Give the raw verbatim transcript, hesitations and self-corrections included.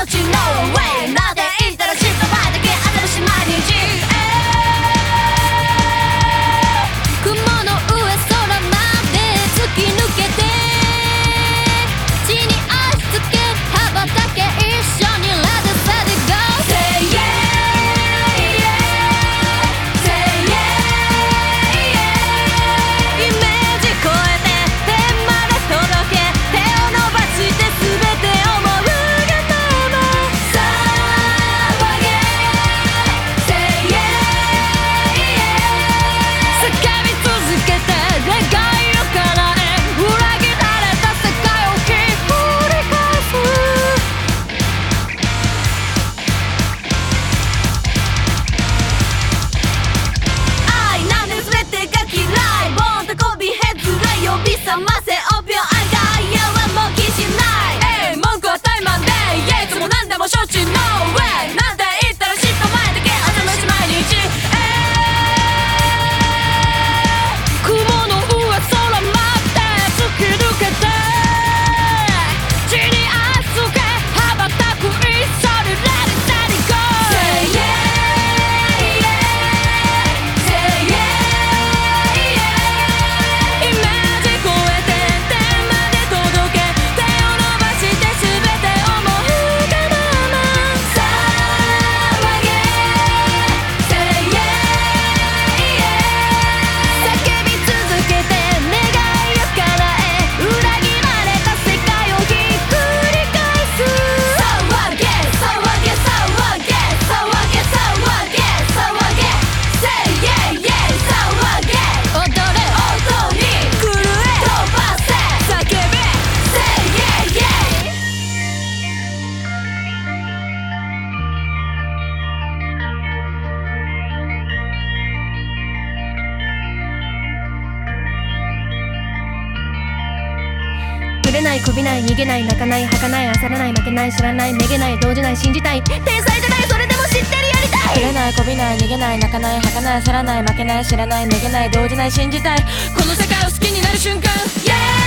承知 No way なんて言ったら失敗だけ頭し毎日雲の上空まで突き抜けて地に足つけ羽ばたけ一緒に Let it let it go Say yeah Say yeahイメージ超えて天まで届け手を伸ばして全て思うがまま騒げ Say yeah 叫び続けて願いを叶え裏切られた世界をひっくり返す愛なんて全てが嫌いボンとこびへつれ呼び覚ませオピオアンガーいやはもう気しないえい文句は怠慢でいやいつも何でも承知 No way なんて言ったら知った前だけ頭し毎日雲の上空まで突き抜けて地に足つけ羽ばたく一緒に Let it let it go Say yeah Say yeah イメージ超えて天まで届け手を伸ばして全て思うがまま騒げ Say yeah 叫び続けて願いを叶え裏切られた世界をひっくり返す騒げ騒げ騒げ騒げ騒げ騒げ Say yeah yeah 騒げ踊れ音に震え飛ばせ叫べ Say yeah yeahぶれないこびない逃げない泣かない儚い焦らない負けない知らないめげない動じない信じたい天才じゃないそれでも知ってるやりたいぶれないこびない逃げない泣かない儚い焦らない負けない知らないめげない動じない信じたいこの世界を好きになる瞬間 Yeah